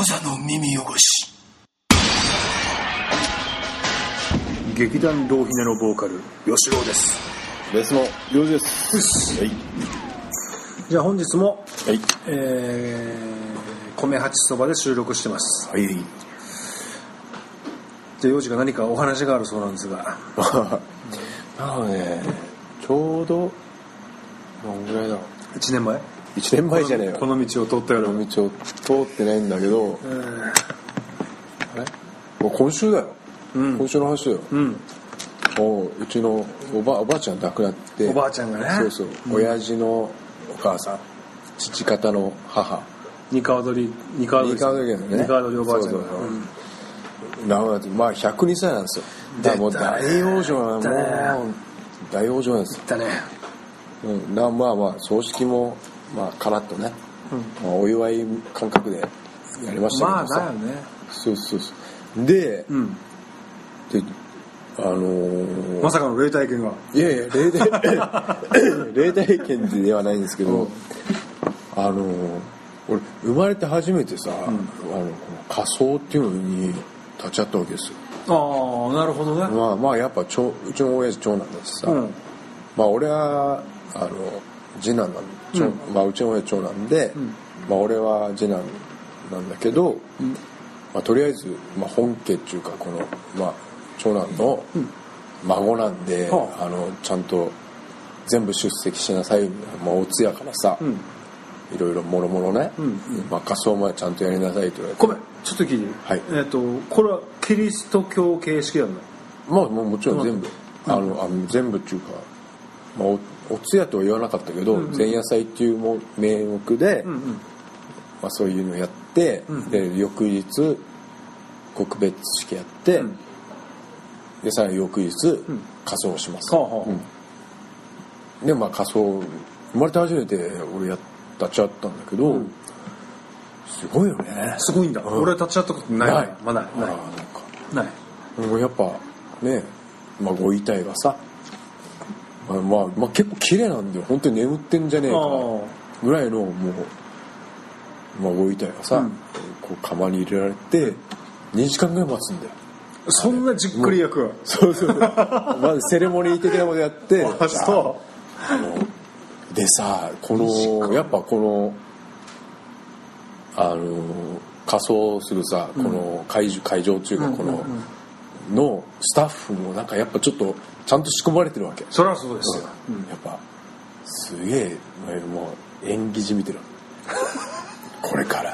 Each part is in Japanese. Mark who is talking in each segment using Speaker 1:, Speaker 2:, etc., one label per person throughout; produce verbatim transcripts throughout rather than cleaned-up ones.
Speaker 1: 無座の耳汚し。
Speaker 2: 劇団浪ひねのボーカル吉郎です。
Speaker 3: ベースの洋二です。はい。
Speaker 2: じゃあ本日も、
Speaker 3: はい。
Speaker 2: えー、米八そばで収録してます。
Speaker 3: はい。
Speaker 2: じゃあ洋二が何かお話があるそうなんですが。
Speaker 3: なのね、ちょうどどんぐらいだろう。
Speaker 2: いちねんまえ。
Speaker 3: いちねんまえじゃねえよ。
Speaker 2: この道を通ったような。
Speaker 3: この道を通ってないんだけど、
Speaker 2: えー、
Speaker 3: あれ？もう今週だよ。
Speaker 2: うん、
Speaker 3: 今週の話だよ。
Speaker 2: うん。
Speaker 3: もううちのおばおばあちゃん亡くなって。
Speaker 2: おばあちゃんがね。
Speaker 3: そうそう。うん、親父のお母さん、父方の母。
Speaker 2: 二川取り二川取り。
Speaker 3: 二川取りだよね。
Speaker 2: 二川取りおばあちゃんが。
Speaker 3: そうそうそう。うん、なのでまあひゃくにさいなんですよ。だからもう大往生なの。もう大往生なんですよ。
Speaker 2: だね。
Speaker 3: うん、なまあまあ葬式もまあカラッとね、うん、まあ、お祝い感覚でやりましたけどさ。
Speaker 2: まあだよね。
Speaker 3: そうそうそうで、うん、であのー、
Speaker 2: まさかの霊体験が
Speaker 3: いやいや霊体霊体験ではないんですけど、うん、あのー、俺生まれて初めてさ、うん、あの仮装っていうのに立ち会ったわけですよ。
Speaker 2: ああなるほどね。
Speaker 3: まあまあやっぱ長うちの親父長男だしさ、うん、まあ俺はあの次男なんで、うん、まあうちの親長男で、うん、まあ俺は次男なんだけど、うん、まあとりあえず、まあ、本家っていうかこのまあ長男の孫なんで、うん、あのちゃんと全部出席しなさい、まあ、お通夜からさ、うん、いろいろもろもろね、うんうん、まあ仮装までちゃんとやりなさいと言われて。
Speaker 2: ごめんちょっと聞いていい？はい。えーとこれはキリスト教形式なの？
Speaker 3: まあもうもちろん全部、うん、あのあの全部っていうか、まあ、お, お通夜とは言わなかったけど、うんうん、前夜祭っていうも名目で、うんうん、まあ、そういうのやって、うんうん、で翌日告別式やって、うん、でさらに翌日、うん、仮装します、うんうん、でまあ仮装生まれて初めて俺や立ち会ったんだけど、うん、すごいよね。
Speaker 2: すごいんだ、うん、俺は立ち会ったことない。ない、まあ、ないないない。
Speaker 3: もうやっぱね、まあ、ご遺体がさ、まあまあ、まあ結構綺麗なんだよ。本当に眠ってんじゃねえかぐらいのもう、まあ、ご遺体がさ、うん、こう釜に入れられてにじかんぐらい待つんだよ。
Speaker 2: そんなじっくり焼く？
Speaker 3: そうそうまずセレモニー的なことやって
Speaker 2: あそう
Speaker 3: あのでさ、このやっぱこのあの仮装するさ、この会場、会場っていうかこの、うん、のスタッフもなんかやっぱちょっとちゃんと仕込まれてるわけ。
Speaker 2: そりゃそうですよ、
Speaker 3: うん、やっぱすげえもう演技じみてるこれから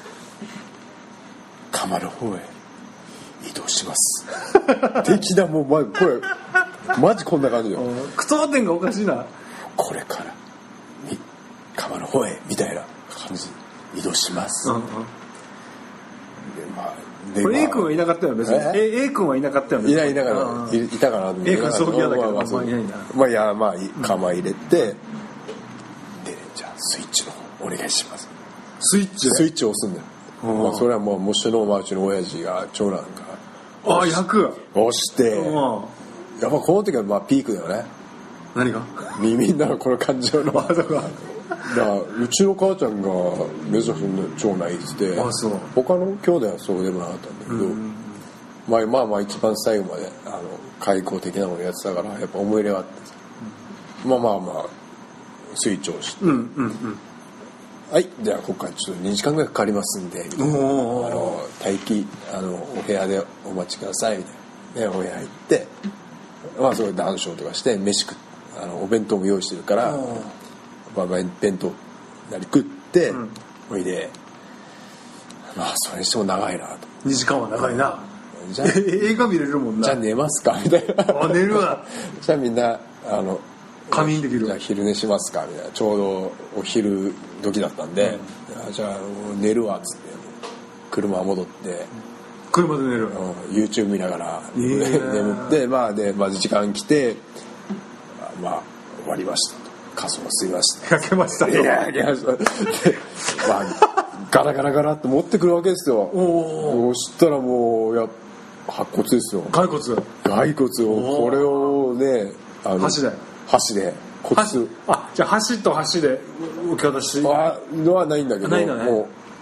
Speaker 3: 釜の方へ移動します的なもう、ま、これマジこんな感じよ。
Speaker 2: 句読点がおかしいな。
Speaker 3: これから釜の方へみたいな感じ移動します、うんうん、でまあで
Speaker 2: これ A 君はいなかったよ別に。え A 君はいなかったよね。
Speaker 3: いないいなかったいたかな。
Speaker 2: A 君葬儀屋だけど、
Speaker 3: まあ、まあ、いないな。まあいやまあ釜入れて、うん、でじゃあスイッチの方お願いします。
Speaker 2: スイッチ
Speaker 3: スイッチを押すんだよ、うん、まあ、それはもうもしのまうちの親父が長男が
Speaker 2: あ焼く
Speaker 3: 押して、うん、やっぱこの時はまあピークだよね。
Speaker 2: 何が
Speaker 3: みんなのこの感情のだからうちの母ちゃんが珍しい長男いて、
Speaker 2: あそう
Speaker 3: 他の兄弟はそうでもなかったんだけど、うん、まあまあまあ一番最後まであの開口的なものやってたからやっぱ思い入れがあってさ、うん、まあまあまあスイッチを押して、うんうんうん、はいじゃあここからちょっとにじかんぐらいかかりますんでみたいな、あの待機あのお部屋でお待ちくださいみたいな、ね、お部屋入ってまあそれ談笑とかして飯食ってあのお弁当も用意してるから、まあ、弁当なり食っておいで、まあそれにしても長いなと。
Speaker 2: にじかんは長いな。じゃあ映画見れるもんな。
Speaker 3: じゃあ寝ますかみたいな。
Speaker 2: あ寝るわ
Speaker 3: じゃあみんなあの
Speaker 2: 仮眠できる。
Speaker 3: じゃあ昼寝しますかみたいな。ちょうどお昼時だったんで、うん、じゃあ寝るわっつって車戻って
Speaker 2: 車で寝る、
Speaker 3: うん、YouTube 見ながら、えー、眠ってまあで、まあ、時間来てまあ終わりましたと。仮装すいました。
Speaker 2: 焼けました
Speaker 3: よ。いや焼けました。で、まあガラガラガラって持ってくるわけですよ。おお。そしたらもうや白骨ですよ。
Speaker 2: 骸骨。
Speaker 3: 骸骨をこれをね
Speaker 2: あの箸で
Speaker 3: 箸で骨。
Speaker 2: あじゃあ箸と箸で受け渡し。
Speaker 3: あのはないんだけど、
Speaker 2: ないんだね、
Speaker 3: もう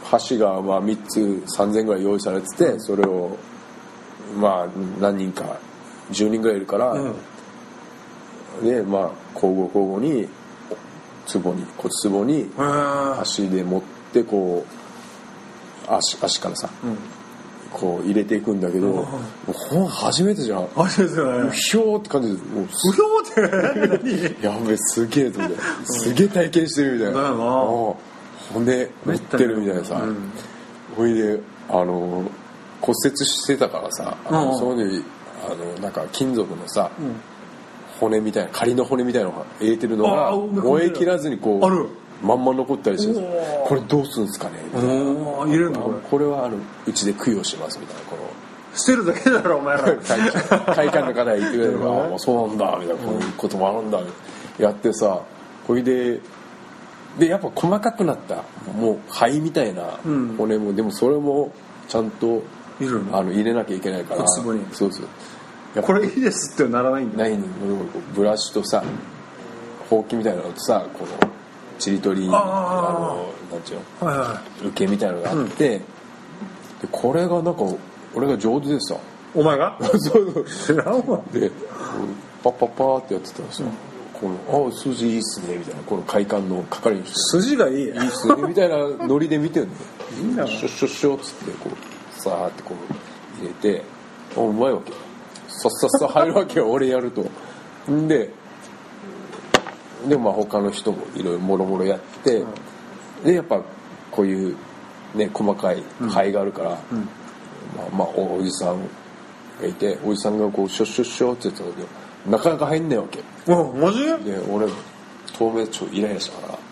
Speaker 3: 箸がまあみっつさんぜんぐらい用意されてて、それをまあ何人かじゅうにんぐらいいるから、うん、でまあ交互交互に壺に骨壺に箸で持ってこう 足, 足からさ、うん、こう入れていくんだけど、うん、もうほん初めてじゃん。
Speaker 2: 初めてじゃない。
Speaker 3: ひょーって感じで、もう
Speaker 2: ひょーって
Speaker 3: やべえすげえと思って、すげえ体験してるみたいな。だよな。骨持ってるみたいなさ、ほ、うん、いであの骨折してたからさ、あの、うん、そのにあのなんか金属のさ、うん、骨みたいな仮の骨みたいなのが入れてるのが燃え切らずにこうまんま残ったりして、これどうするんですかねみたいな。
Speaker 2: 入れるのこれ。
Speaker 3: これはあのうちで供養しますみたいな、この
Speaker 2: 捨てるだけだろお前ら。
Speaker 3: 会館の方が言ってくれれば、あそうなんだみたいな、こういうこともあるんだやってさ、これででやっぱ細かくなったもう肺みたいな骨も、うん、でもそれもちゃんとあの入れなきゃいけないから、
Speaker 2: 壺に。
Speaker 3: そうそう。
Speaker 2: これいいですってならないんだ。
Speaker 3: ないんだ。ブラシとさ、ほうきみたいなのとさ、このちりとり、あのなんていうの、はいはい、受けみたいなのがあって、うん、でこれがなんか俺が上手でさ。
Speaker 2: お前が？
Speaker 3: そうそう。知らんわ。でパッパッパーってやってたらさ。うん、このあ筋いいっすねみたいな、この会館の係の人
Speaker 2: 筋がいい
Speaker 3: いいっすねみたいなノリで見てるの。いいんだシュッシュッシュッつってこうさーってこう入れて、あうまいわけ。さっさっさ入るわけよ俺やると。んででまあ他の人もいろいろもろもろやって、うん、でやっぱこういうね細かい肺があるから、うんうん、まあ、まあおじさんがいて、おじさんがこうシュッシュッシュッって言ってたんだけど。なかなか入んねえわけ。
Speaker 2: あ、マジ？
Speaker 3: で、俺、透明ちょっとイライラしたから、違うんだよ。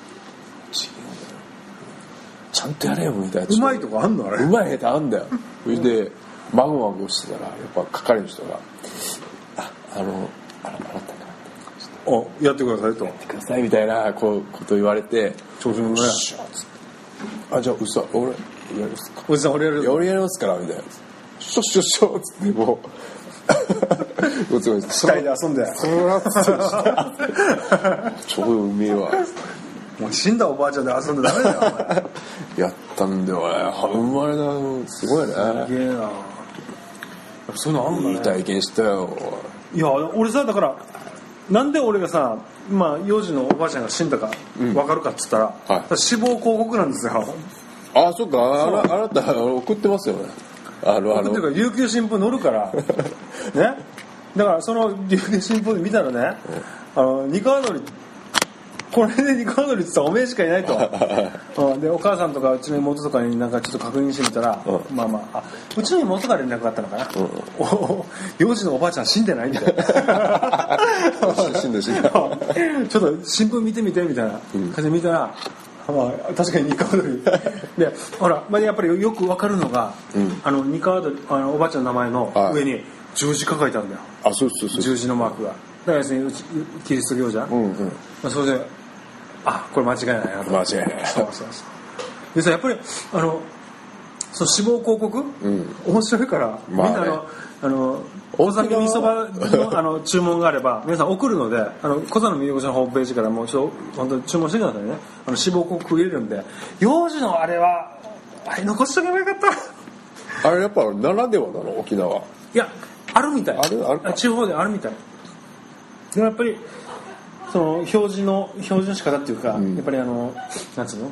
Speaker 3: ちゃんとやれよ、みたいな。
Speaker 2: うまいとかあんのあれ？
Speaker 3: うまい下手あんだよ。それで、マグマグしてたら、やっぱ係の人が、あ、あの、あら、洗ったんだな。
Speaker 2: お、やってくださいと。
Speaker 3: やってください、みたいな、こう、こと言われて、
Speaker 2: 調子乗るね。
Speaker 3: あ、じゃあ、うそ、俺、やりますか。
Speaker 2: おじさん、俺やる。
Speaker 3: 俺やりますから、みたいな。シュッシュッシュッつって、もう、
Speaker 2: 死体で遊んで
Speaker 3: 超うめえわ。
Speaker 2: もう死んだおばあちゃんで遊んでダメだよお前。
Speaker 3: やったんだよね。生まれなすごいね。
Speaker 2: すげえな。そういうのあんだね。
Speaker 3: いい体験したよ。
Speaker 2: いや俺さだからなんで俺がさまあ幼児のおばあちゃんが死んだか分かるかっつったら、うんはい、死亡広告なんですよ。
Speaker 3: あそっか、あなあなた送ってますよね。
Speaker 2: あのあの琉球新聞載るからね。だからその琉球新聞見たらね、あの三河のりこれで三河のりって言ったらおめえしかいないと。うん、でお母さんとかうちの妹とかになんかちょっと確認してみたら、うん、まあまあ、あうちの妹から連絡があったのかな、うん、お幼児のおばあちゃん死んでないみたいな。
Speaker 3: 死んで死んでちょっ
Speaker 2: と新聞見てみてみたいな感じで見たら、まあ、確かに三河鳥でほら、まあ、やっぱりよく分かるのが、うん、あの三河鳥あのおばあちゃんの名前の上に十字架書いてあるんだよ。
Speaker 3: あ、そうそうそう。
Speaker 2: 十字のマークが。だからですね、キリスト教じゃん。うんうん。まあ、それで、あ、これ間違いないなと。
Speaker 3: 間違いない。
Speaker 2: そうそうそう。でさ、やっぱりあのその死亡広告、うん、面白いから、まあね、みんなあのあの大酒味噌場のあの注文があれば皆さん送るので、あの小座の魅力者のホームページからもうちょっと本当に注文してくださいね。あの死亡広告入れるんで、幼児のあれはあれ残しとけばよかった。
Speaker 3: あれやっぱならではなの沖縄。
Speaker 2: いやあるみたい。
Speaker 3: あるあるか。
Speaker 2: 地方であるみたい。でもやっぱりその表示の表示の仕方っていうか、うん、やっぱりあのなんつうの。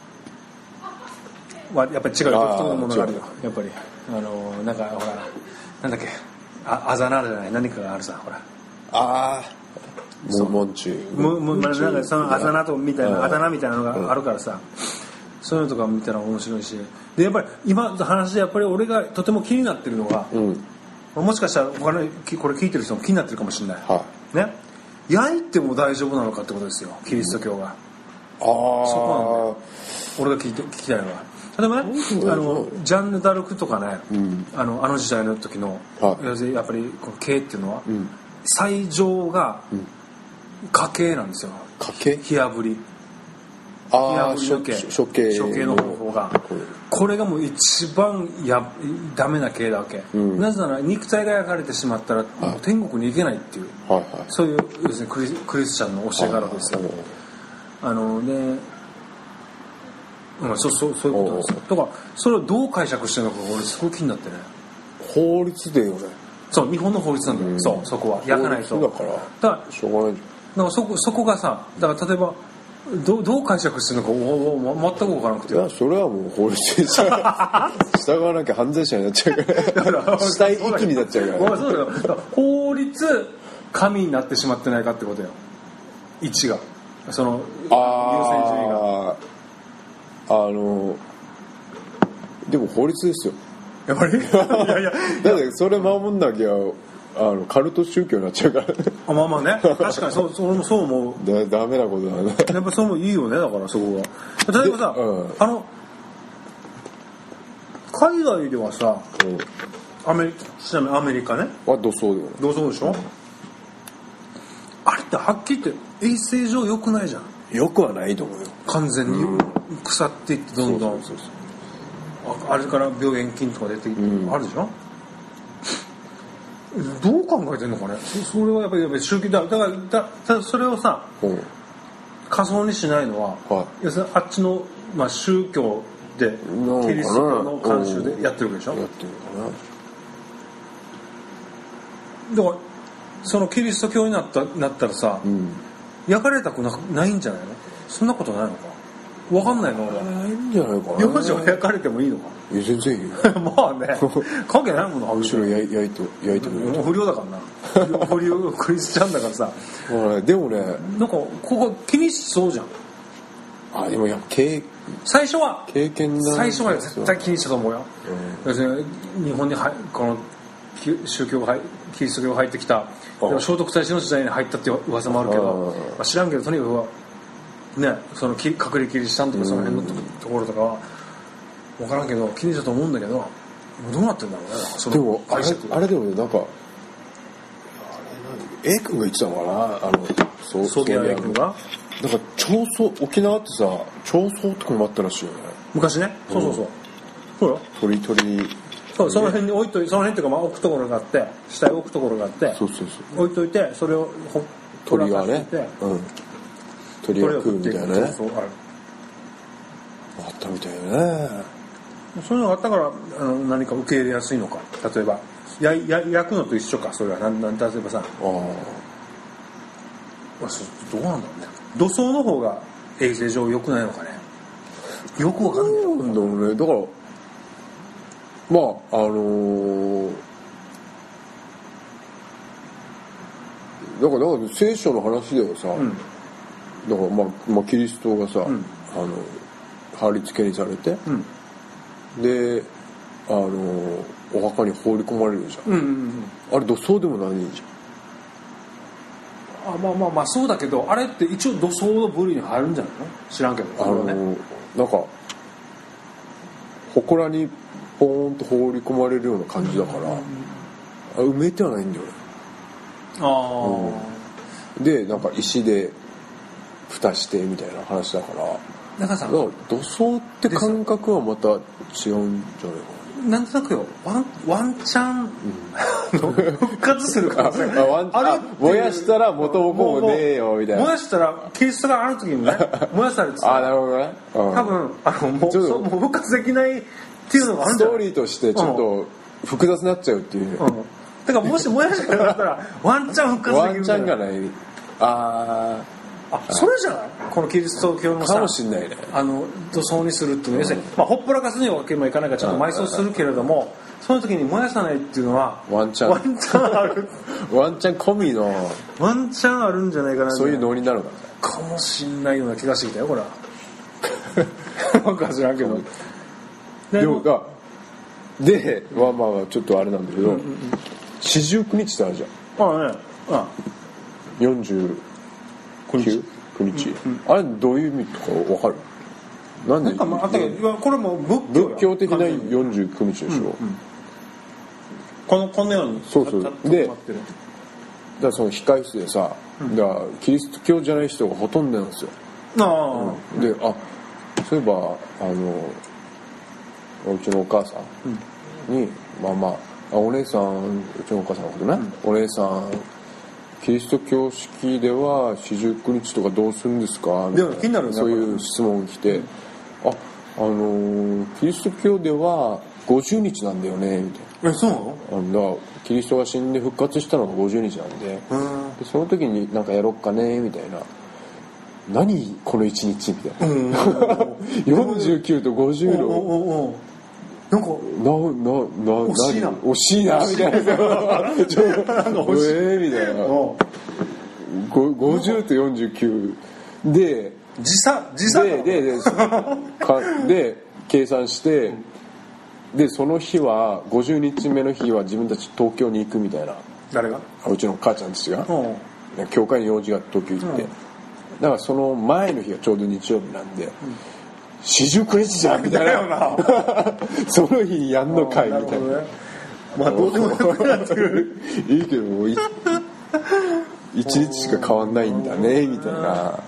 Speaker 2: はやっぱり違う独特のものがあるよ。やっぱりあのなんかほらなんだっけああざなじゃない何かがあるさほら。
Speaker 3: ああ。もんちゅう。
Speaker 2: ももなんかそのあざなとみたいなあだ名みたいなのがあるからさ、うん、そういうのとか見たら面白いし、でやっぱり今の話でやっぱり俺がとても気になってるのが、うん、もしかしたら他のこれ聞いてる人も気になってるかもしれない。はい、ね。焼いても大丈夫なのかってことですよ。キリスト教が。うん、ああ。そこなんだよ。俺が聞いて聞きたいのは。例えばね、あのジャンヌ・ダルクとかね、うん、あのあの時代の時の、はい、やっぱりこの刑っていうのは、うん、最上が家刑なんですよ。
Speaker 3: 家刑？
Speaker 2: 火炙り。
Speaker 3: ああ、
Speaker 2: 処刑。処刑。処刑の方法が。これがもう一番やダメな刑だわけ。うん、なぜなら肉体が焼かれてしまったら、はい、もう天国に行けないっていう、はいはい、そういうですねクリ、クリスチャンの教えがあるわけですよ。あのね。 うん、そうそうそういうことなんですよ。だからそれをどう解釈してるのか俺すごい気になってね。
Speaker 3: 法律でよね。
Speaker 2: そう日本の法律なんだよ、うん、そうそこは焼かないと。
Speaker 3: だからだからしょうがない。
Speaker 2: だからそこそこがさ、だから例えばど, どう解釈してるのかおお全く分からなくて。
Speaker 3: いやそれはもう法律に従わなきゃ犯罪者になっちゃうから死体遺棄になっちゃうから、
Speaker 2: そうだよ。だから法律神になってしまってないかってことよ。一がその優先順位が
Speaker 3: あのでも法律ですよ
Speaker 2: やっぱりいやいや
Speaker 3: だってそれ守んなきゃあのカルト宗教になっちゃうから
Speaker 2: あまあまあね確かにそうそうもそう思う
Speaker 3: だダメなことだね
Speaker 2: やっぱそうもいいよね。だからそこが例えばさ、うん、あの海外ではさ、うん、アメリちなみにアメリカね
Speaker 3: は土葬だよね。
Speaker 2: 土葬でしょ、うん、あれってはっきり言って衛生上良くないじゃん。
Speaker 3: 良くはないと思うよ
Speaker 2: 完全に腐っていってどんどん、そうそうそうそう、あれから病原菌とか出ていって、うん、あるでしょ。どう考えてんのかね。それはやっぱりやっぱり宗教だだからだだそれをさ、うん、仮想にしないのは、はい、要するにあっちの、まあ、宗教でキリスト教の慣習でやってるわけでしょ。
Speaker 3: やってるのか
Speaker 2: な。だからそのキリスト教になったなったらさ、うん、焼かれたく な, ないんじゃないの。そんなことないのか分かんないの俺は。
Speaker 3: ないんじゃないかな。
Speaker 2: 幼児は焼かれてもいいのか。
Speaker 3: いや全然いいよ
Speaker 2: まあね関係ないもんな。
Speaker 3: むしろ焼いて焼いてくれる。
Speaker 2: 不良だからな不良クリスチャンだからさ
Speaker 3: でもね
Speaker 2: なんかここ気にしそうじゃん。
Speaker 3: あでもやっぱ経
Speaker 2: 最初は
Speaker 3: 経験だ
Speaker 2: 最初は絶対気にしたと思うよ、うん、日本にはこの宗教がキリスト教が入ってきた聖徳太子の時代に入ったっていう噂もあるけど、まあ、知らんけどとにかくねその隠れキリシタンとかその辺のところとかは分からんけど気にしたと思うんだけどどうなってんだろうね。その
Speaker 3: でもあれあれでもねなんかA 君が言ってたのかなあの
Speaker 2: そうそう A 君が
Speaker 3: なんか彫層沖縄ってさ彫層とかもあったらしいよね
Speaker 2: 昔ね。そうそうそう、うん、そうよ
Speaker 3: 鳥鳥
Speaker 2: そうその辺に置いといてその辺っていうかまあ置くところがあって下に置くところがあって
Speaker 3: そうそうそう
Speaker 2: 置いといてそれをほ
Speaker 3: 鳥がね、うん、鳥が食うみたいなね。そうそうあるあったみたいね。
Speaker 2: そういうのがあったからあの何か受け入れやすいのか。例えばやや焼くのと一緒か。それはなんなん例えばさああどうなんだろうね。土葬の方が衛生上良くないのかね。よくわかんないん
Speaker 3: だろうね。だからまああのー、だからだから聖書の話ではさ、うん、だからまあ、まあ、キリストがさ、うん、あの貼り付けにされて、うん、であのお墓に放り込まれるじゃん、うんうんうん、あれ土葬でもないじ
Speaker 2: ゃん。あまあまあまあそうだけどあれって一応土葬の部類に入るんじゃないの知らんけど、
Speaker 3: あのー、なんか祠にポーンと放り込まれるような感じだから、うんうんうん、あ埋めてはないんだよね。あ、うん、でなんか石で蓋してみたいな話だから
Speaker 2: だからさ
Speaker 3: 土葬って感覚はまた違うんじゃないか
Speaker 2: な。なんとなくよワン、ワンチャン、うん、復活する可能性
Speaker 3: あワンあれ燃やしたら元も子もねえよみたいな。
Speaker 2: 燃やしたらキリストがある時にね燃やされて
Speaker 3: あなるほどね、
Speaker 2: うん、多分あのもうそうもう復活できないっていうのがあるんじゃない。
Speaker 3: ストーリーとしてちょっと複雑になっちゃうっていう、うん、
Speaker 2: だからもし燃やしたらだったらワンチャン復活できる
Speaker 3: ワンチャンがない。あ
Speaker 2: あそれじゃないこのキリスト教のさ
Speaker 3: かもしんないね。
Speaker 2: あの土葬にするっていうのは、うん、要するに、まあ、ほっぽらかすにはわけにもいかないからちゃんと埋葬するけれども、その時に燃やさないっていうのは
Speaker 3: ワンチャン
Speaker 2: ワンチャンある
Speaker 3: ワンチャン込みの
Speaker 2: ワンチャンあるんじゃないかな。
Speaker 3: そういうノリになるの
Speaker 2: かもしんないような気がしてきたよこれはなんか知らんけど
Speaker 3: でもがでまあまあちょっとあれなんだけど四十九日ってあるじゃん。
Speaker 2: ああねああ
Speaker 3: よんじゅうきゅうにち、うんうん、あれどういう意味とか分かる。なんでなんか、まあ、
Speaker 2: これも仏
Speaker 3: 教仏教的なよんじゅうくにちでしょ、うんうん、
Speaker 2: このこのように
Speaker 3: そうそうでだからその控室でさ、うん、だからキリスト教じゃない人がほとんどなんですよ。あ、うん、であそういえばあのうちのお母さんに、うん、まあまあお姉さんうちのお母さんのことね、うん、お姉さんキリスト教式では四十九日とかどうするんですかみたいな、気になるね、そういう質問来て、うん、ああのー、キリスト教ではごじゅうにちなんだよねみたいな。
Speaker 2: え、そうなの？
Speaker 3: あのだからキリストが死んで復活したのがごじゅうにちなんで、でその時になんかやろっかねみたいな。何このいちにちみたいな、うん、よんじゅうきゅうとごじゅうの
Speaker 2: おおおなんか
Speaker 3: ななな
Speaker 2: 惜しいな
Speaker 3: 惜しいなみたいなちょえーみたいなごじゅうとよんじゅうきゅうで
Speaker 2: 時差時差
Speaker 3: でででかで計算してでその日はごじゅうにちめの日は自分たち東京に行くみたいな。
Speaker 2: 誰が？
Speaker 3: うちの母ちゃんたちが教会に用事が東京行って、うんだからその前の日がちょうど日曜日なんで四十九日じゃんみたいなその日にやんのかいみたいな、
Speaker 2: まあどうでもよくなってくる
Speaker 3: いいけど一日しか変わんないんだねみたいな。不思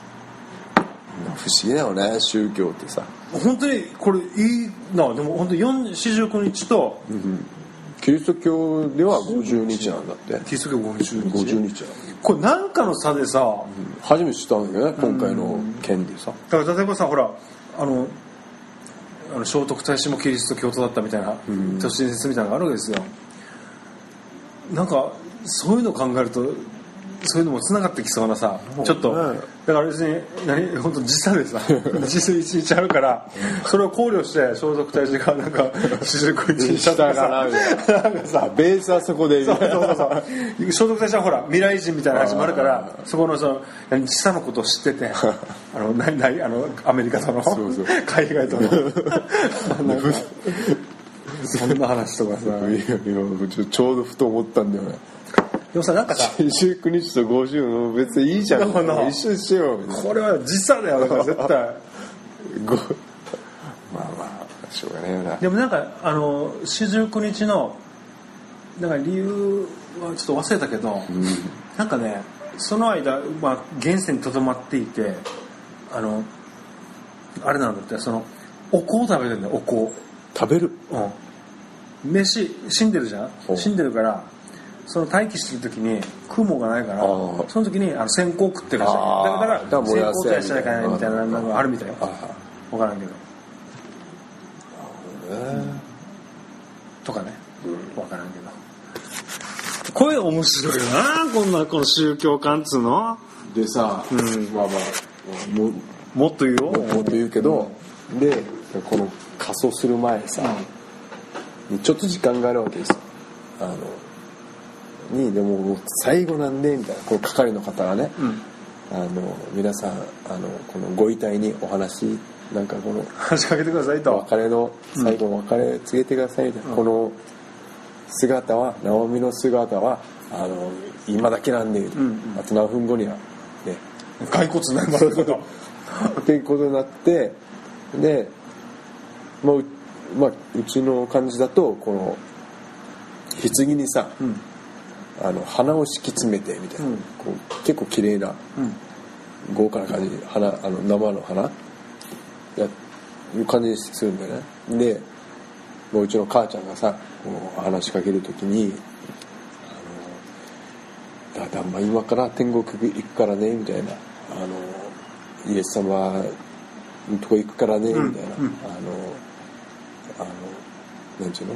Speaker 3: 議だよね宗教ってさ。
Speaker 2: 本当にこれいいな。でも本当に四十九日と、
Speaker 3: うん、キリスト教ではごじゅうにちなんだって。
Speaker 2: キリスト教ごじゅうにち。
Speaker 3: ごじゅうにち
Speaker 2: これ何かの差でさ、うん、
Speaker 3: 初めて知ったんだけどね今回の件でさ。
Speaker 2: だから例えばさほらあのあの聖徳太子もキリスト教徒だったみたいな、うん、都市伝説みたいなのがあるわけですよ。なんかそういうのを考えるとそういうのもつながってきそうなさ、ちょっと、だから別に何本当時差でさ時差一日あるからそれを考慮して聖徳太子がなんか四十九日にしたからなんかさ
Speaker 3: ベースはそこで
Speaker 2: そうそうそうそう聖徳太子はほら未来人みたいな話もあるからそこのその時差のことを知っててあのないないあのアメリカとの
Speaker 3: そうそう
Speaker 2: 海外とのなんかそんな話とかさいやい
Speaker 3: やちょうどふと思ったんだよね。
Speaker 2: でもさなんかさ
Speaker 3: 四十九日とごじゅうの別にいいじゃん一緒にしよう。
Speaker 2: これは時差だよだから絶対
Speaker 3: ごまあまあしょうがないよな。
Speaker 2: でもなんかあの四十九日のなんか理由はちょっと忘れたけど、うん、なんかねその間、まあ、現世にとどまっていてあのあれなんだってそのお香を食べるんだよ。お香
Speaker 3: 食べる、
Speaker 2: うん、飯死んでるじゃん。死んでるからその待機してる時に雲がないからその時にあの線香食ってるらしい。だから線香とやしちゃいけないみたいなのがあるみたいよ。分からんけどとかね、分からんけどこれ面白いよなこんなこの宗教観っつうの
Speaker 3: でさ、うん、まあまあも
Speaker 2: もっと言うよ
Speaker 3: もっと言うけど、うん、でこの仮装する前さ、うん、ちょっと時間があるわけですよ。あのにでも最後なんでみたいなこの係の方がね、うん、あの皆さんあのこのご遺体にお話なんかこの
Speaker 2: 話しかけてくださいと
Speaker 3: 別れの最後の別れ告げてくださいみたいな、うん、この姿は直美の姿はあの今だけなんで、うん、あと何分後にはね
Speaker 2: 骸骨になりますけど
Speaker 3: っていうことになってで、まあうまあ、うちの感じだとこの棺にさ、うん、あの花を敷き詰めてみたいな、うん、こう結構綺麗な、うん、豪華な感じで花あの生の花やいう感じにするんだよね。でもううちの母ちゃんがさこう話しかけるときにあのだだ、まあ、今から天国行くからねみたいなあのイエス様のとこ行くからねみたいな、うんうん、あのあのなんていうの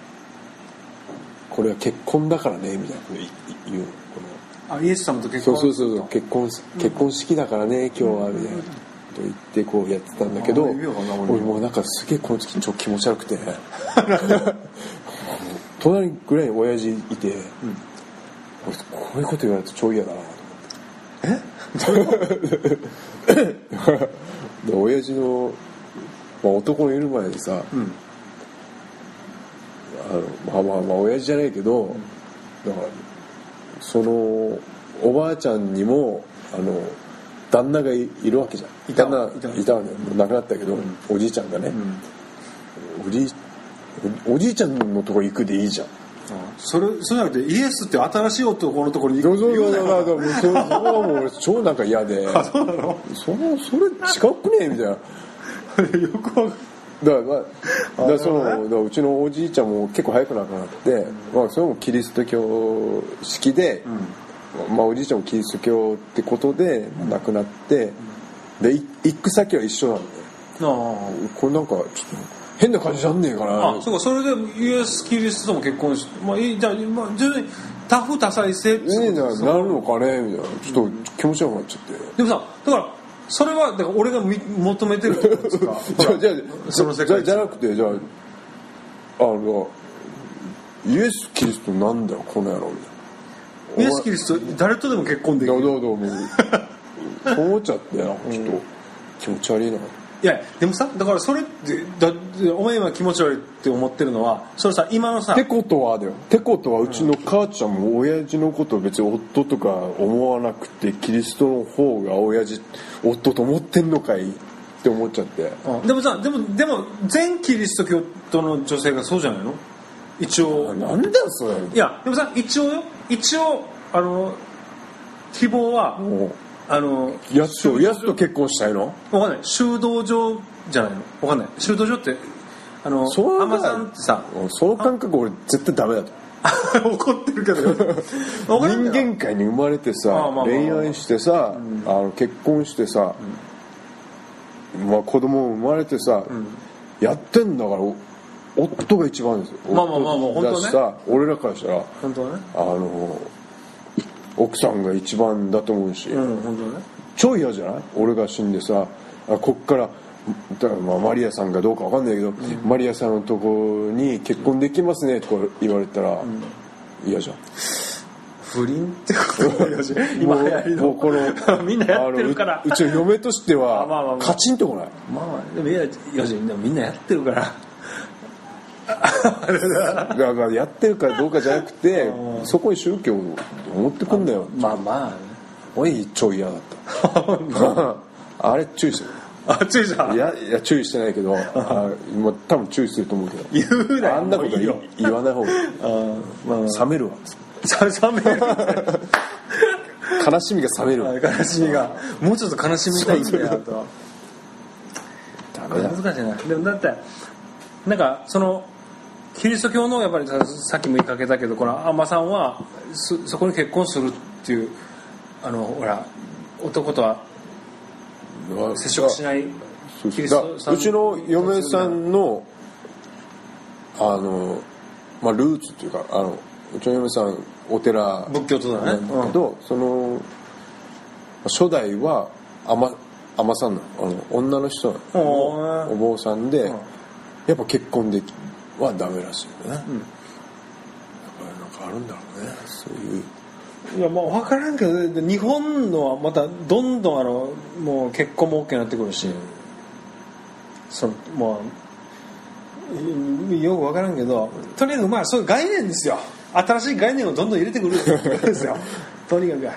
Speaker 3: これは結婚だからねみたいなこと言うこ
Speaker 2: のあイエス様と結婚
Speaker 3: そうそうそう結婚結婚式だからね今日はみたいなこと言ってこうやってたんだけど、俺もうなんかすげえこの時ちょっと気持ち悪くて隣ぐらい親父いて、うん、こういうこと言われると超嫌だなと思ってえで親父の、まあ、男のいる前でさ、うんあのまあまあまあ親父じゃないけど、うん、だからそのおばあちゃんにもあの旦那が い, いるわけじゃん。
Speaker 2: いた
Speaker 3: 旦那いたいたわけ、もう亡くなったけど、うん、おじいちゃんがね、うん、おじいおじいちゃんのとこ行くでいいじゃん。
Speaker 2: それそうじゃなくてイエスって新しい男のところに行く
Speaker 3: そうそうそうそうそれはもう超なんか嫌で
Speaker 2: あそうなの
Speaker 3: そのそれ違くねえみたいな
Speaker 2: よくわかる
Speaker 3: だから、まあ、だからそのだからうちのおじいちゃんも結構早く亡くなって、うんまあ、それもキリスト教式で、うんまあ、おじいちゃんもキリスト教ってことで亡くなって、うん、で行く先は一緒なんで
Speaker 2: あ
Speaker 3: これなんかちょっと変な感じなんねえかな。
Speaker 2: あそうか、それでイエス・キリストとも結婚して、まあ、いいじゃあ、まあ、徐々に多夫多妻制って
Speaker 3: いいな、なるのかねみたいな、ちょっと気持ち悪くなっちゃって、
Speaker 2: でもさ、だからそれはだから俺がみ求めてるってことですか
Speaker 3: じゃあじゃあ
Speaker 2: その世界
Speaker 3: じゃじゃなくて、じゃああのイエス・キリストなんだよこの野郎みたいな。
Speaker 2: イエス・キリスト誰とでも結婚できる。
Speaker 3: どうどうどうそう思っちゃってな、ちょっと気持ち悪いな。
Speaker 2: いやでもさ、だからそれってだお前今気持ち悪いって思ってるのはそれさ、今のさ
Speaker 3: ってことはだよ、ってことはうちの母ちゃんも親父のことを別に夫とか思わなくて、キリストの方が親父夫と思ってんのかいって思っちゃって、
Speaker 2: うん、でもさでもでも全キリスト教徒の女性がそうじゃないの一応。
Speaker 3: なんだよそれ。
Speaker 2: いやでもさ、一応よ、一応あの希望はあの
Speaker 3: やつとやつと結婚したいの？
Speaker 2: わかんない。修道場じゃないの？わかんない。修道場ってあのアマさんってさ、
Speaker 3: その感覚俺絶対ダメだと
Speaker 2: 怒ってるけど
Speaker 3: 人間界に生まれてさ、まあまあまあ、恋愛してさ、うん、あの結婚してさ、うん、まあ、子供生まれてさ、うん、やってんだから夫が一番ですよ。
Speaker 2: まあまあまあまあ本当ね。
Speaker 3: さ俺らからしたら
Speaker 2: 本当はね、
Speaker 3: あの奥さんが一番だと思うし、
Speaker 2: うん、本当ね。
Speaker 3: ちょい嫌じゃない？俺が死んでさ、あこっからだからまあマリアさんがどうかわかんないけど、うん、マリアさんのとこに結婚できますねとか言われたら嫌、うん、じゃん。
Speaker 2: 不倫ってことだよ今流行りの。もうこのみんなやってるから。
Speaker 3: う, うちの嫁としてはまあまあまあカチンとこない。
Speaker 2: まあまあでもいやいやでもみんなやってるから。
Speaker 3: だからやってるかどうかじゃなくてそこに宗教を持ってくんだよ。
Speaker 2: まあまあ
Speaker 3: おい超嫌だったあれ注意してる。
Speaker 2: あ注意した。
Speaker 3: いやいや注意してないけどあもう多分注意すると思うけど
Speaker 2: 言うなよ。
Speaker 3: あんなこと言わない方がいい。あ、まあ、冷めるわ
Speaker 2: 冷める
Speaker 3: 悲しみが冷めるわ。
Speaker 2: 悲しみがもうちょっと悲しみたいんだよと。
Speaker 3: ダメだ。
Speaker 2: 難しいな。でもだってなんかそのキリスト教のやっぱりさっきも言いかけたけどこのアンマさんは そ, そこに結婚するっていうあのほら男とは接触しないキリストさん。
Speaker 3: うちの嫁さんのあの、まあ、ルーツっていうかあのうちの嫁さんお寺
Speaker 2: 仏教徒だね。
Speaker 3: だけど、うん、その初代はアマアマさんのあの女の人のお坊さんで、うん、やっぱ結婚できはダメらしいよね、うん、やっぱりなんかあるんだろうねそういう。
Speaker 2: いやまあ分からんけど日本のはまたどんどんあのもう結婚も OK になってくるし、うん、そのまあよく分からんけどとにかくまあそういう概念ですよ。新しい概念をどんどん入れてくるんですよとにかく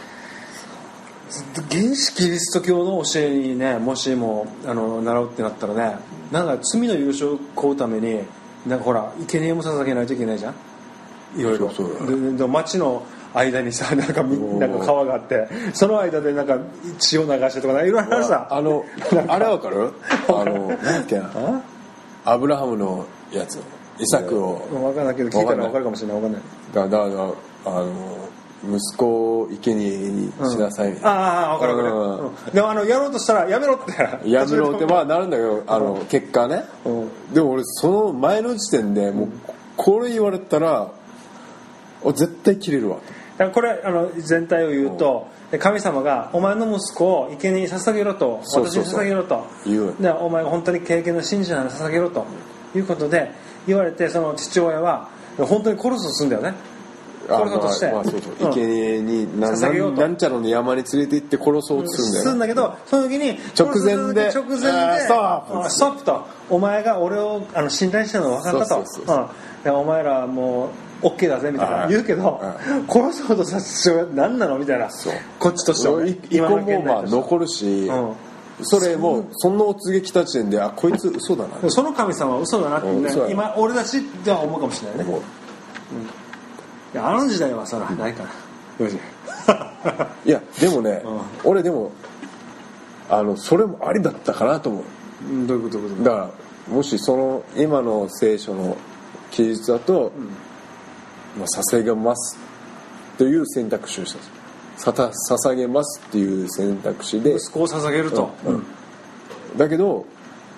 Speaker 2: 原始キリスト教の教えにねもしもあの習うってなったらねなんか罪の許しを請うためになんかほら生贄も捧げないといけないじゃんいろいろ。
Speaker 3: そうそう
Speaker 2: でで町の間にさなんかなんか川があってその間でなんか血を流してとかいろいろあるさ。
Speaker 3: あのあれわかる？あのなんだっけなアブラハムのやつイサクを
Speaker 2: 分からないけど聞いたら分かるかもしれない。分かんない
Speaker 3: だだだあの息子を生贄にしなさいみたいな、
Speaker 2: うん、ああ分かる分かる、うん、でもあのやろうとしたらやめろって
Speaker 3: やめろってまあなるんだけどあの結果ね、うん、でも俺その前の時点でもうこれ言われたら絶対切れるわ。
Speaker 2: これあの全体を言うと、うん、神様がお前の息子を生贄に捧げろと私に捧げろと
Speaker 3: 言う。
Speaker 2: でお前が本当に経験の信者なら捧げろということで言われてその父親は本当に殺すとするんだよね。殺そうとして、
Speaker 3: まあそうそう、生贄にななんちゃらの山に連れて行って殺そうとするんだよ、ね、
Speaker 2: するんだけどその時に
Speaker 3: 直前で
Speaker 2: 直前でストップストップとお前が俺をあの信頼してるの分かったとそうそうそう、うん、お前らもう OK だぜみたいな言うけど殺そうとさ父親何なのみたいなこっちとしては
Speaker 3: 今のもまあ残るし、うん、それもそんなお告げ来た時点であこいつ嘘だな
Speaker 2: その神様は嘘だなって、ねうん、今俺たちでは思うかもしれないね、うん、いやあの時代はそらないから
Speaker 3: いやでもね、うん、俺でもあのそれもありだったかなと思う、
Speaker 2: うん、どういうことどういうこと
Speaker 3: だからもしその今の聖書の記述だと、うんまあ、捧げますという選択肢をしたんですさた捧げますっていう選択肢で
Speaker 2: 息子を捧げると、
Speaker 3: うんうん、だけど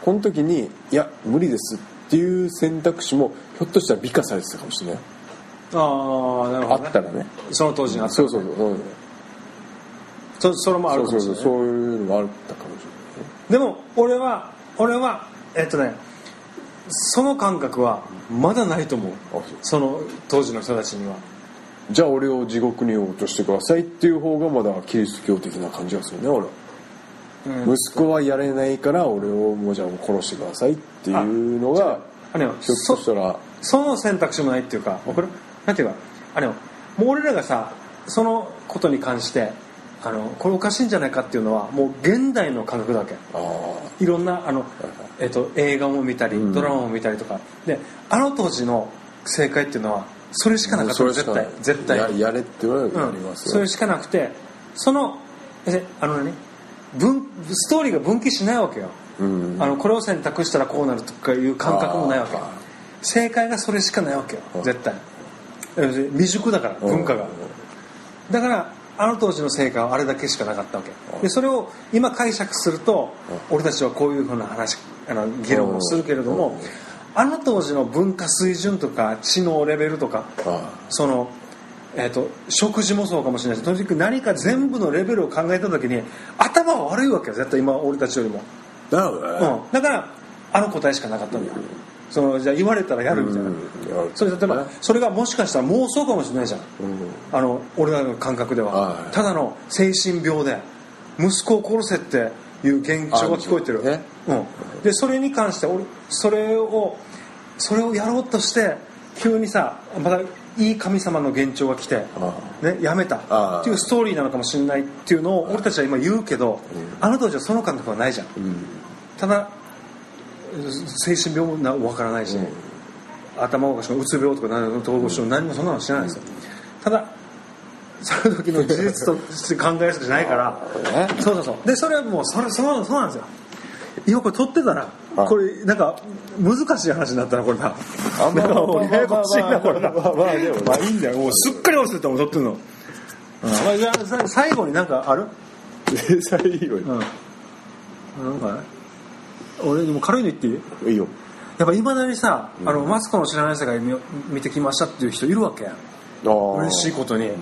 Speaker 3: この時にいや無理ですっていう選択肢もひょっとしたら美化されてたかもしれない。
Speaker 2: ああなるほど、ね、
Speaker 3: あったらね、
Speaker 2: その当時にあったら、ね、
Speaker 3: そうそうそう、うん、
Speaker 2: そ, それもあるかもしれない、ね、
Speaker 3: そうそうそういうのもあったかもしれない、ね、
Speaker 2: でも俺は俺はえっとねその感覚はまだないと思う、その当時の人たちには。
Speaker 3: じゃあ俺を地獄に落としてくださいっていう方がまだキリスト教的な感じがするね俺は、うん、息子はやれないから俺をもうじゃあ殺してくださいっていうのが
Speaker 2: あれよ
Speaker 3: ひょっとしたら
Speaker 2: そ, その選択肢もないっていうか、これなんていうかあれよもう俺らがさそのことに関してあのこれおかしいんじゃないかっていうのはもう現代の感覚だけ。あいろんなあの、えっと、映画も見たりドラマも見たりとか、うん、であの当時の正解っていうのはそれしかなかった絶対絶対
Speaker 3: や, やれって言われるとありますよ、
Speaker 2: うん、それしかなくてそのあの、ね、分ストーリーが分岐しないわけよ、うんうん、あのこれを選択したらこうなるとかいう感覚もないわけ。正解がそれしかないわけよ絶対。未熟だから文化が、だからあの当時の成果はあれだけしかなかったわけで、それを今解釈すると俺たちはこういうふうな話あの議論をするけれども、あの当時の文化水準とか知能レベルとかその、えーと、食事もそうかもしれないし、とにかく何か全部のレベルを考えた時に頭は悪いわけよ絶対今俺たちよりも。
Speaker 3: だよね、
Speaker 2: うん、だからあの答えしかなかったんだよ、そのじゃあ言われたらやるみたいな、うん、それ例えばそれがもしかしたら妄想かもしれないじゃん、うん、あの俺らの感覚では、はい、ただの精神病で息子を殺せっていう幻聴が聞こえてる、ねうん、でそれに関して俺それをそれをやろうとして急にさまたいい神様の幻聴が来て、ね、やめたっていうストーリーなのかもしれないっていうのを俺たちは今言うけど、うん、あの当時はその感覚はないじゃん、うん、ただ精神病も分からないし、うん、頭おかしくうつ病とか何も統合症何もそんなの知らないですよ、うん、ただその時の事実として考えるしかないからそうそうそうでそれはもうそれそうそうなんですよ。今これ撮ってたらこれなんか難しい話になったなこれな。あんまもうややこしいなこれな。まあまあでもまあいいんだよもうすっかり忘れたもん撮ってるの。うん、最後になんかある？
Speaker 3: 最後に。うん。
Speaker 2: なんかね。俺でも軽いの言っていい？
Speaker 3: いいよ。
Speaker 2: やっぱいまだにさ、うん、あのマツコの知らない世界見、見てきましたっていう人いるわけやん。嬉しいことに。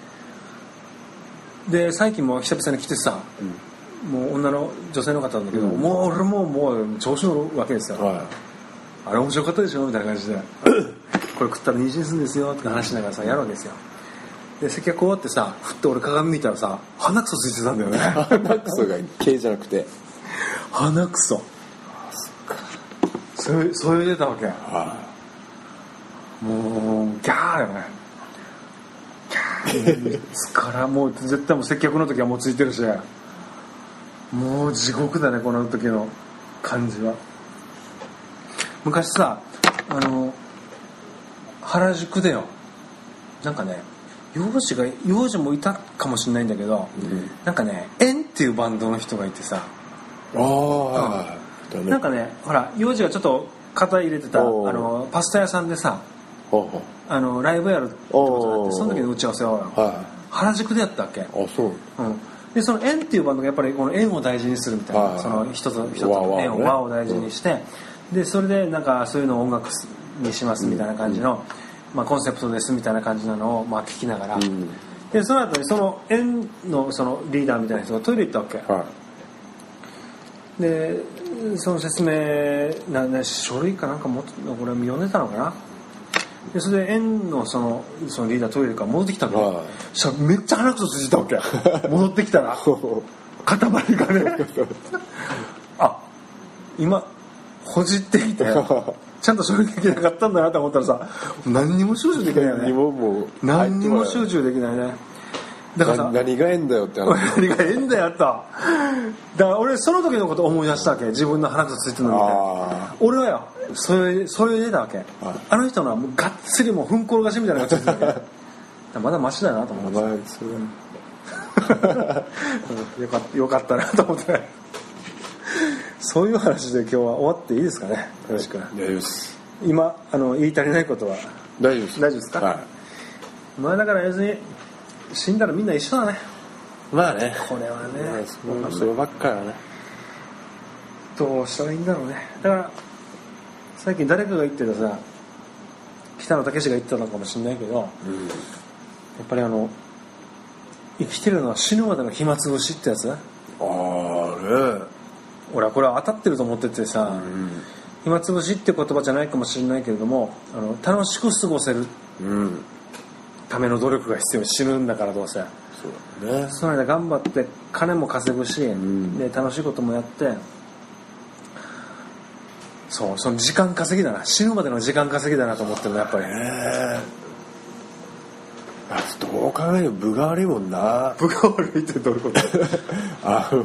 Speaker 2: うん、で最近も久々に来てさ。うんもう女の女性の方なんだけど、うん、もう俺ももう調子乗るわけですよ、はい、あれ面白かったでしょみたいな感じでこれ食ったら妊娠するんですよって話しながらさやるわけですよ。で接客終わってさふっと俺鏡見たらさ鼻くそついてたんだよね。
Speaker 3: 鼻くそが毛じゃなくて
Speaker 2: 鼻くそそれそれ出たわけ、はい、もうギャーよねギャーつからもう絶対もう接客の時はもうついてるしもう地獄だねこの時の感じは。昔さあの原宿でよなんかね幼児が幼児もいたかもしれないんだけど、うん、なんかね円っていうバンドの人がいてさあ、うん、なんかねほら幼児がちょっと肩入れてたあのパスタ屋さんでさあのライブやるってことがあってその時の打ち合わせは、はい、原宿でやったわけ。あそう、うんでその円っていうバンドがやっぱりこの円を大事にするみたいな、はい、その一つ一つの円を和を大事にして、うん、でそれでなんかそういうのを音楽にしますみたいな感じの、うんまあ、コンセプトですみたいな感じなのをまあ聞きながら、うん、でその後にその円のそのリーダーみたいな人がトイレ行ったわけ、はい、でその説明なな書類かなんかもこれ読んでたのかなでそれで円のそのそのリーダートイレから戻ってきたの、はい、そしたらめっちゃ鼻くそついてたわけ戻ってきたら塊がねあ今ほじってきてちゃんと処理できなかったんだなと思ったらさ何にも集中できないよね。何にももう何にも集中できないね。だからさ
Speaker 3: 何が縁だよって
Speaker 2: 話何が縁だよっただから俺その時のこと思い出したわけ自分の鼻くそついてるのみたいな。俺はよそれそれ出たわけ、はい、あの人のはもうがっつりもうふんころがしみたいなのがついてたわけまだマシだなと思ってよかったよかったなと思ってそういう話で今日は終わっていいですかね。よろしく大
Speaker 3: 丈夫です。
Speaker 2: 今あの言い足りないことは
Speaker 3: 大丈夫です。
Speaker 2: 大丈夫ですか、はい、まあだから要するに死んだらみんな一緒だね。
Speaker 3: まあね
Speaker 2: これはね、
Speaker 3: まあ、そればっかりはね
Speaker 2: どうしたらいいんだろうね。だから最近誰かが言ってたさ、北野武が言ってたのかもしれないけど、うん、やっぱりあの生きてるのは死ぬまでの暇つぶしってやつ。ああね。俺はこれは当たってると思っててさ、うん、暇つぶしって言葉じゃないかもしれないけれども、あの楽しく過ごせるための努力が必要。死ぬんだからどうせ。そうだね。その間頑張って金も稼ぐし、うん、で楽しいこともやって、そう、その時間稼ぎだな。死ぬまでの時間稼ぎだなと思ってるのやっぱり。
Speaker 3: へどう考えても分が悪いもんな。
Speaker 2: 分が悪いってどういうこと
Speaker 3: あの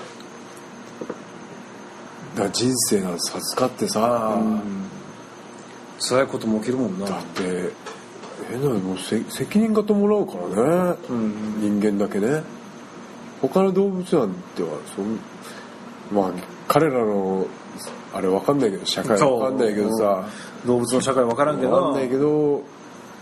Speaker 3: だ人生なん授かってさ、うん、
Speaker 2: 辛いことも起きるもんな。
Speaker 3: だってえなもうせ責任が伴うからね、うん、人間だけね。他の動物なんてはそんまあ彼らのあれ分かんないけど社会分かんないけどさ、
Speaker 2: 動物の社会分からんけど
Speaker 3: 分かんないけどね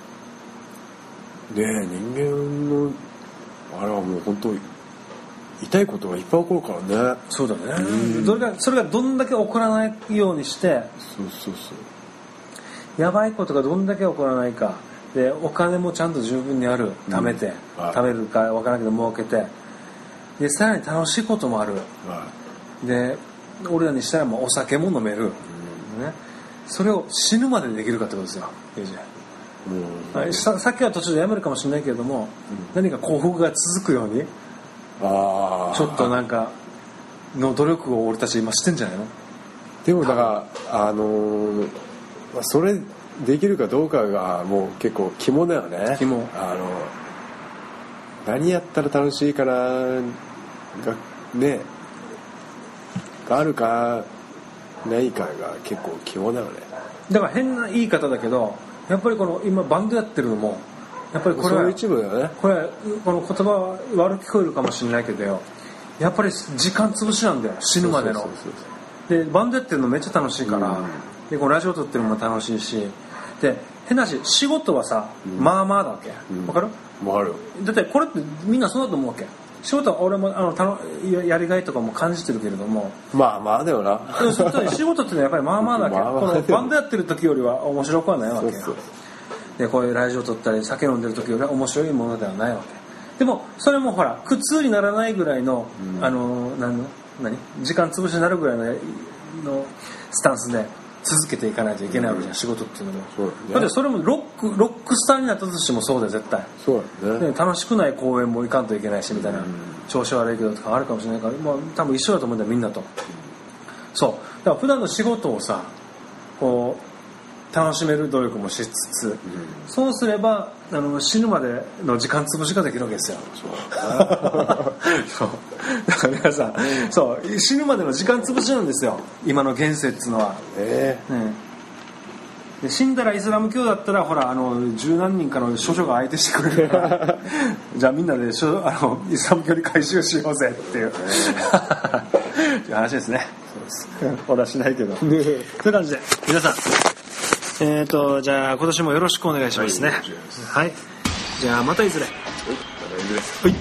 Speaker 3: え人間のあれはもう本当痛いことがいっぱい起こるからね。
Speaker 2: そうだね、うん、それがそれがどんだけ起こらないようにして、
Speaker 3: そうそうそう
Speaker 2: やばいことがどんだけ起こらないかで、お金もちゃんと十分にある、貯めて、うん、貯めるか分からんけど儲けて、でさらに楽しいこともある、で俺らにしたらもうお酒も飲める、うんね、それを死ぬまでできるかってことですよ。うん、さ, さっきは途中でやめるかもしれないけれども、うん、何か幸福が続くようにあちょっとなんかの努力を俺たち今してんじゃないの。
Speaker 3: でもだからあのー、それできるかどうかがもう結構肝だよね。
Speaker 2: 肝。
Speaker 3: あの何やったら楽しいかながねがあるかないかが結構肝だよね。
Speaker 2: だから変な言い方だけどやっぱりこの今バンドやってるのもやっぱりこれは
Speaker 3: 一部だよね。
Speaker 2: これこの言葉は悪く聞こえるかもしれないけどよ、やっぱり時間潰しなんだよ死ぬまでの。でバンドやってるのめっちゃ楽しいから、うん、でこのラジオ撮ってるのも楽しいし、で変なし仕事はさ、うん、まあまあだわけ、うん、分かる？
Speaker 3: 分かる。
Speaker 2: だってこれってみんなそうだと思うわけ。仕事は俺もあのたの や, やりがいとかも感じてるけれども、
Speaker 3: まあまあだよな。
Speaker 2: 仕事ってのはやっぱりまあまあだけ。まあまあこのバンドやってる時よりは面白くはないわけよ。そうそう。でこういうラジオ撮ったり酒飲んでる時よりは面白いものではないわけ。でもそれもほら苦痛にならないぐらいの、うん、あの何の何時間潰しになるぐらい の, のスタンスで続けていかないといけないわけじゃん、うん、仕事っていうのも。そうだね。だってそれもロックロックスターになったとしてもそうだよ絶対。
Speaker 3: そうだね。
Speaker 2: で楽しくない公演も行かんといけないしみたいな、うん、調子悪いけどとかあるかもしれないから、まあ、多分一緒だと思うんだよみんなと。そうだから普段の仕事をさこう楽しめる努力もしつつ、うん、そうすればあの死ぬまでの時間潰しができるわけですよ。そうそうだから皆さんそう死ぬまでの時間潰しなんですよ今の現世っていうのは。えーね、で死んだらイスラム教だったらほらあの十何人かの処女が相手してくれるからじゃあみんなであのイスラム教に改宗しようぜっていう、えー、いう話ですね。そうですお出しないけどという感じで皆さんえーとじゃあ今年もよろしくお願いしますね。はい、はい、じゃあまたいずれ。はい、またいずれ。はい。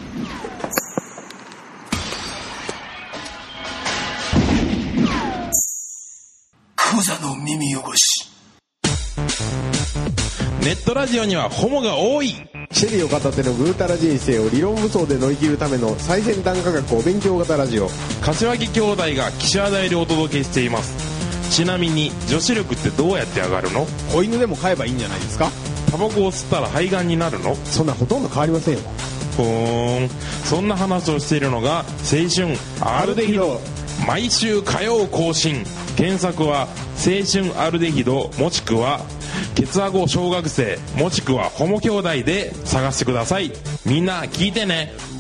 Speaker 1: クザの耳汚し。
Speaker 4: ネットラジオにはホモが多い。
Speaker 5: シェリーを片手のぐうたら人生を理論武装で乗り切るための最先端科学お勉強型ラジオ。
Speaker 4: 柏木兄弟が岸和田でお届けしています。ちなみに女子力ってどうやって上がるの？
Speaker 5: 子犬でも飼えばいいんじゃないですか？
Speaker 4: タバコを吸ったら肺がんになるの？
Speaker 5: そんなほとんど変わりませんよ。
Speaker 4: ふーん、そんな話をしているのが青春アルデヒド。毎週火曜更新。検索は青春アルデヒドもしくはケツアゴ小学生もしくはホモ兄弟で探してください。みんな聞いてね。